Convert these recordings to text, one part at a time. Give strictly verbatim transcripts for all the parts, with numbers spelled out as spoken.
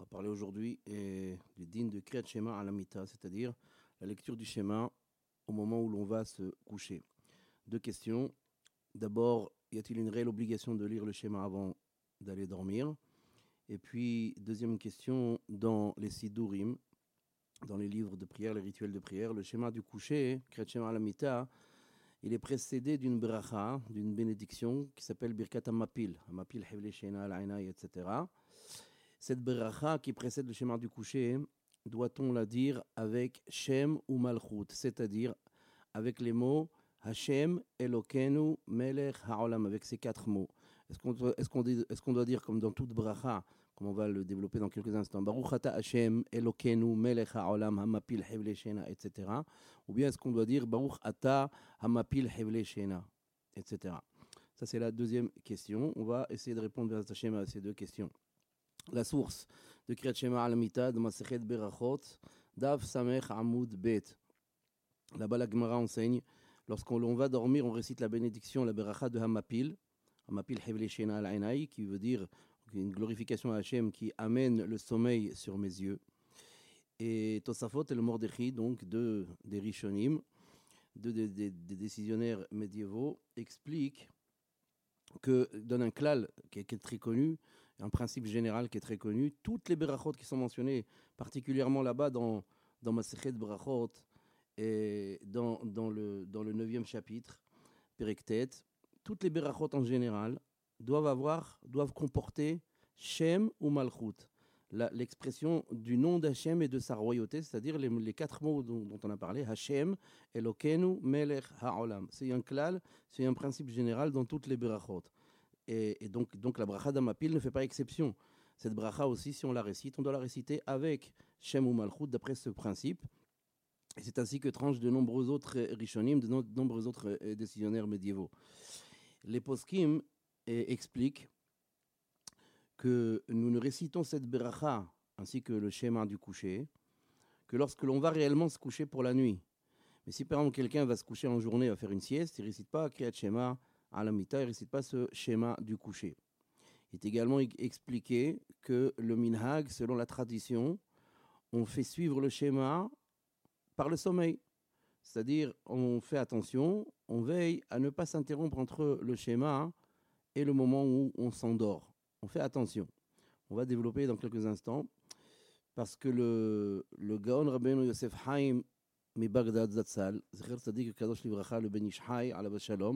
va parler aujourd'hui eh, du din de Kriyat Shema à la mita, c'est-à-dire la lecture du schéma au moment où l'on va se coucher. Deux questions. D'abord, y a-t-il une réelle obligation de lire le schéma avant d'aller dormir? Et puis, deuxième question, dans les Sidurim, dans les livres de prière, les rituels de prière, le schéma du coucher, Kriyat Shema à la mita, il est précédé d'une bracha, d'une bénédiction qui s'appelle Birkat Hamapil, Hamapil Hevle Shena al-Ainai, et cetera. Cette bracha qui précède le schéma du coucher, doit-on la dire avec Shem ou Malchut, c'est-à-dire avec les mots Hashem, Elokenu, Melech, Ha'olam, avec ces quatre mots. Est-ce qu'on doit, est-ce qu'on dit, est-ce qu'on doit dire comme dans toute bracha, comme on va le développer dans quelques instants, Baruch ata Hashem, Elokenu, Melech, Ha'olam, Hamapil, Hevle Shena, et cetera. Ou bien est-ce qu'on doit dire Baruch ata Hamapil, Hevle Shena, et cetera. Ça, c'est la deuxième question. On va essayer de répondre à ces deux questions. La source de Kriyat Shema al Mita de Masechet Berachot, Daf Samech Amoud Bet. Là-bas, la Gemara enseigne, lorsqu'on va dormir, on récite la bénédiction, la Beracha de Hamapil, Hamapil Hevle Shena al Ainai, qui veut dire une glorification à Hachem qui amène le sommeil sur mes yeux. Et Tosafot et le Mordechai, donc deux des Rishonim, deux des, des, des décisionnaires médiévaux, expliquent que, donne un klal qui est, qui est très connu, un principe général qui est très connu, toutes les berachot qui sont mentionnées, particulièrement là-bas dans, dans Masechet Berachot et dans, dans, le, dans le neuvième chapitre, Perek-Tet, toutes les berachot en général doivent avoir, doivent comporter Shem ou Malchut, la, l'expression du nom d'Hachem et de sa royauté, c'est-à-dire les, les quatre mots dont, dont on a parlé, Hashem, Elokenu, Melech, Ha'olam. C'est un klal, c'est un principe général dans toutes les berachot. Et, et donc, donc la bracha d'Hamapil ne fait pas exception. Cette bracha aussi, si on la récite, on doit la réciter avec Shem ou Malchut, d'après ce principe. Et c'est ainsi que tranchent de nombreux autres rishonim, de, no, de nombreux autres euh, décisionnaires médiévaux. Les poskim euh, expliquent que nous ne récitons cette bracha, ainsi que le schéma du coucher, que lorsque l'on va réellement se coucher pour la nuit. Mais si par exemple quelqu'un va se coucher en journée, va faire une sieste, il ne récite pas Kriyat Shema à la mita, il ne récite pas ce schéma du coucher. Il est également expliqué que le minhag, selon la tradition, on fait suivre le schéma par le sommeil. C'est-à-dire, on fait attention, on veille à ne pas s'interrompre entre le schéma et le moment où on s'endort. On fait attention. On va développer dans quelques instants, parce que le, le Gaon Rabbeinu Yosef Haim mi Bagdad Zatzal, Zecher Tzadik Kadosh Livracha, le Ben Ish Hai, Alav Shalom,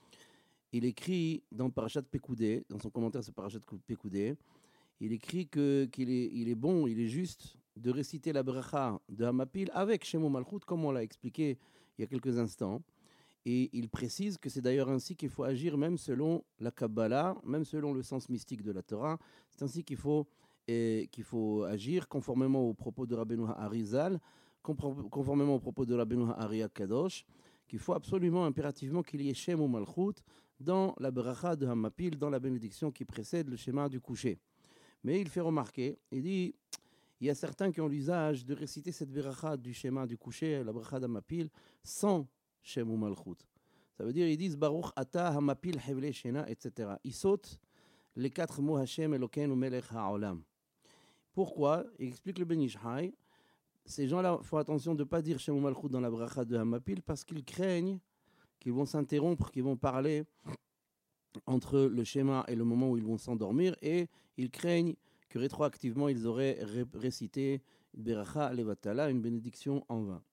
il écrit dans Parashat Pekoudé, dans son commentaire sur Parashat Pekoudé, il écrit que, qu'il est, il est bon, il est juste de réciter la bracha de Hamapil avec Shem ou Malchut, comme on l'a expliqué il y a quelques instants. Et il précise que c'est d'ailleurs ainsi qu'il faut agir, même selon la Kabbalah, même selon le sens mystique de la Torah. C'est ainsi qu'il faut, et, qu'il faut agir, conformément aux propos de Rabbeinu Harizal, conformément aux propos de Rabbeinu Ha'ari Kadosh, qu'il faut absolument, impérativement, qu'il y ait Shem ou Malchut dans la bracha de Hamapil, dans la bénédiction qui précède le schéma du coucher. Mais il fait remarquer, il dit, il y a certains qui ont l'usage de réciter cette bracha du schéma du coucher, la bracha d'Hamapil, sans Shem ou Malchut. Ça veut dire, ils disent Baruch ata Hamapil Hevle Shena, et cetera. Ils sautent les quatre mots Hashem, Elokeinu, Melech, Ha'olam. Pourquoi? Il explique le Ben Ish Hai. Ces gens-là font attention de ne pas dire Shem ou Malchut dans la bracha de Hamapil parce qu'ils craignent qu'ils vont s'interrompre, qu'ils vont parler entre le schéma et le moment où ils vont s'endormir, et ils craignent que rétroactivement ils auraient ré- récité une beracha levatala, une bénédiction en vain.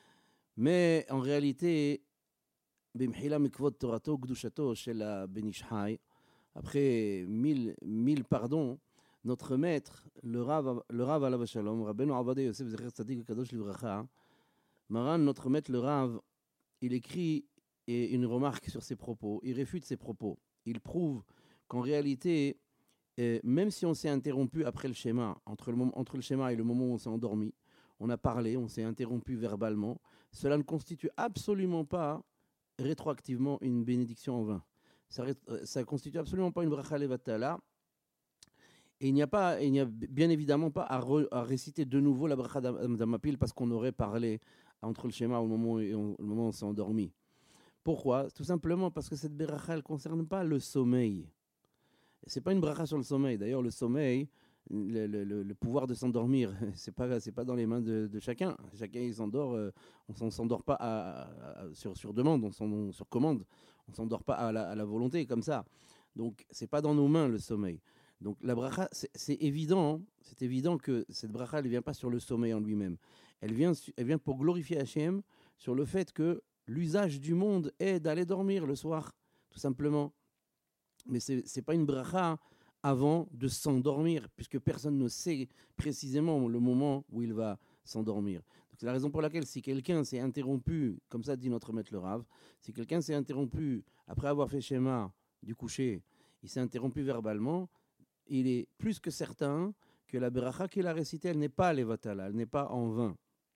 Mais en réalité, Bimhila mikvot torato gdushato chez la Ben Ish Hai, après mille, mille pardons, notre maître, le Rav, le Rav Alav Shalom, Rabbeinu Avadei Yosef Zecher Tzadik Kadosh Livracha, Maran, notre maître, le Rav, il écrit une remarque sur ses propos, il réfute ses propos. Il prouve qu'en réalité, euh, même si on s'est interrompu après le schéma, entre le, moment, entre le schéma et le moment où on s'est endormi, on a parlé, on s'est interrompu verbalement, cela ne constitue absolument pas rétroactivement une bénédiction en vain. Ça ne constitue absolument pas une bracha levatala. Et il n'y a pas, il n'y a bien évidemment pas à, re, à réciter de nouveau la bracha d'Hamapil parce qu'on aurait parlé entre le schéma au moment où on, le moment où on s'est endormi. Pourquoi? Tout simplement parce que cette bracha, elle ne concerne pas le sommeil. Ce n'est pas une bracha sur le sommeil. D'ailleurs, le sommeil, le, le, le, le pouvoir de s'endormir, c'est pas, c'est pas dans les mains de, de chacun. Chacun, il s'endort, euh, on ne s'endort pas à, à, à, sur, sur demande, on s'en, sur commande. On ne s'endort pas à la, à la volonté, comme ça. Donc, c'est pas dans nos mains, le sommeil. Donc, la bracha, c'est, c'est évident, hein, c'est évident que cette bracha, elle ne vient pas sur le sommeil en lui-même. Elle vient, elle vient pour glorifier Hachem sur le fait que l'usage du monde est d'aller dormir le soir, tout simplement. Mais ce n'est pas une bracha avant de s'endormir, puisque personne ne sait précisément le moment où il va s'endormir. Donc c'est la raison pour laquelle si quelqu'un s'est interrompu, comme ça dit notre maître le Rav, si quelqu'un s'est interrompu après avoir fait schéma du coucher, il s'est interrompu verbalement, il est plus que certain que la bracha qu'il a récitée, elle n'est pas levatala, elle n'est pas en vain.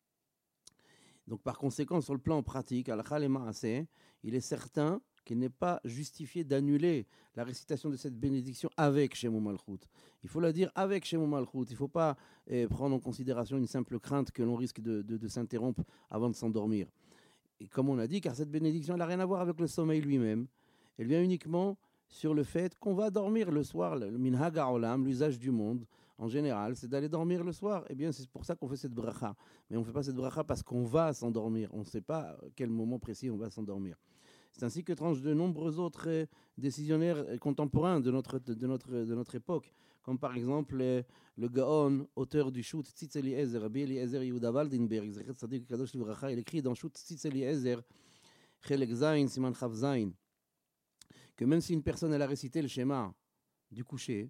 Donc par conséquent, sur le plan pratique, halakha le ma'aseh, il est certain qu'il n'est pas justifié d'annuler la récitation de cette bénédiction avec Shemu Malchut. Il faut la dire avec Shemu Malchut. Il ne faut pas eh, prendre en considération une simple crainte que l'on risque de, de, de s'interrompre avant de s'endormir. Et comme on a dit, car cette bénédiction n'a rien à voir avec le sommeil lui-même. Elle vient uniquement sur le fait qu'on va dormir le soir, le minhag ha'olam, l'usage du monde, en général, c'est d'aller dormir le soir. Eh bien, c'est pour ça qu'on fait cette bracha. Mais on ne fait pas cette bracha parce qu'on va s'endormir. On ne sait pas à quel moment précis on va s'endormir. C'est ainsi que tranchent de nombreux autres décisionnaires contemporains de notre, de notre, de notre époque, comme par exemple le, le Gaon, auteur du Shut Tzitz Eliezer, Rabbi Eliezer Yehuda Waldenberg, Zechet Tzadik Kadosh Livracha, il écrit dans Shut Tzitz Eliezer, Chelek Zayin, Siman Chav Zayin, que même si une personne elle a récité le schéma du coucher,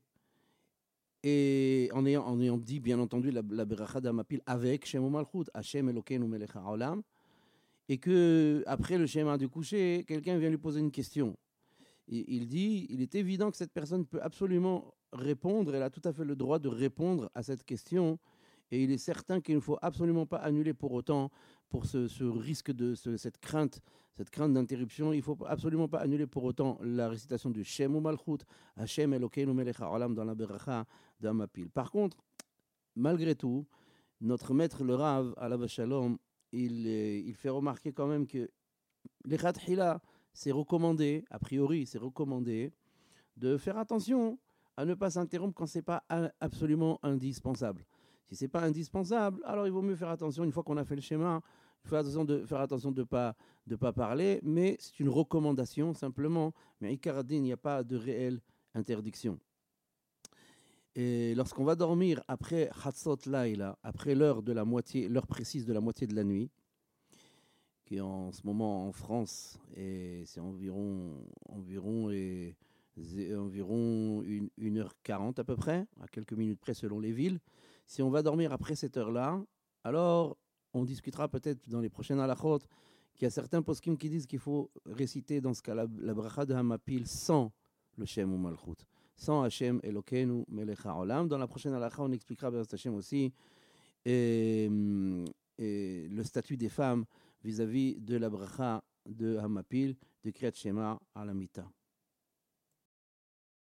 et en ayant, en ayant dit bien entendu la, la Beracha d'Amapil avec Shemu Malchut, Hashem Elokeinu Melech HaOlam, et que après le schéma du coucher, quelqu'un vient lui poser une question. Et il dit, il est évident que cette personne peut absolument répondre, elle a tout à fait le droit de répondre à cette question, et il est certain qu'il ne faut absolument pas annuler pour autant, pour ce, ce risque de ce, cette crainte, cette crainte d'interruption, il ne faut absolument pas annuler pour autant la récitation du Shemu Malchut, Hashem Elokeinu Melech HaOlam dans la Beracha d'Amapil. Par contre, malgré tout, notre maître le Rav, alav shalom, il, il fait remarquer quand même que les Khatchila, c'est recommandé, a priori, c'est recommandé de faire attention à ne pas s'interrompre quand ce n'est pas absolument indispensable. Si ce n'est pas indispensable, alors il vaut mieux faire attention, une fois qu'on a fait le schéma, il faut faire attention de faire attention de ne pas, de pas parler, mais c'est une recommandation simplement. Mais Ikaradin, il n'y a pas de réelle interdiction. Et lorsqu'on va dormir après Hatzot Laila, après l'heure de la moitié, l'heure précise de la moitié de la nuit, qui en ce moment en France, et c'est environ, environ, et, environ une, une heure quarante à peu près, à quelques minutes près selon les villes. Si on va dormir après cette heure-là, alors on discutera peut-être dans les prochaines halachot qu'il y a certains poskim qui disent qu'il faut réciter dans ce cas la, la bracha de Hamapil sans le Shem ou Malchut, sans Hashem Elokeinu Melech HaOlam. Dans la prochaine halakha, on expliquera Be'ez Hashem aussi et, et le statut des femmes vis-à-vis de la bracha de Hamapil, de Kriyat Shema à la Mita.